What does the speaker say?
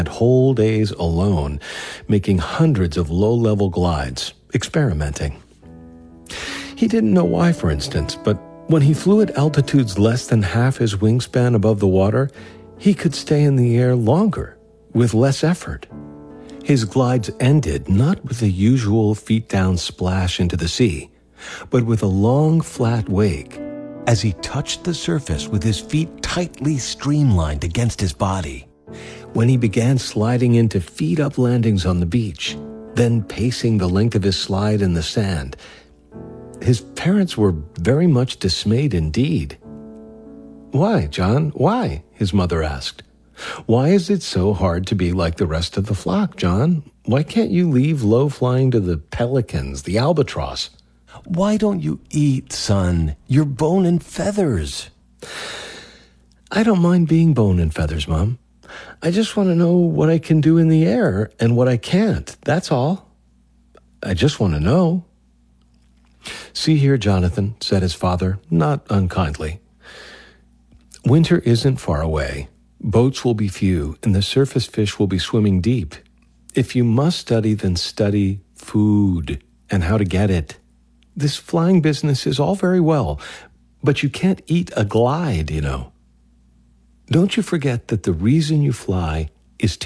whole days alone, making hundreds of low-level glides, experimenting. He didn't know why, for instance, but when he flew at altitudes less than half his wingspan above the water, he could stay in the air longer, with less effort. His glides ended not with the usual feet-down splash into the sea, but with a long, flat wake as he touched the surface with his feet tightly streamlined against his body. When he began sliding into feet-up landings on the beach, then pacing the length of his slide in the sand, his parents were very much dismayed indeed. "Why, John, why?" his mother asked. "Why is it so hard to be like the rest of the flock, John? Why can't you leave low-flying to the pelicans, the albatross? Why don't you eat, son? You're bone and feathers." "I don't mind being bone and feathers, Mom. I just want to know what I can do in the air and what I can't, that's all. I just want to know." "See here, Jonathan," said his father, not unkindly. "Winter isn't far away. Boats will be few, and the surface fish will be swimming deep. If you must study, then study food and how to get it. This flying business is all very well, but you can't eat a glide, you know. Don't you forget that the reason you fly is to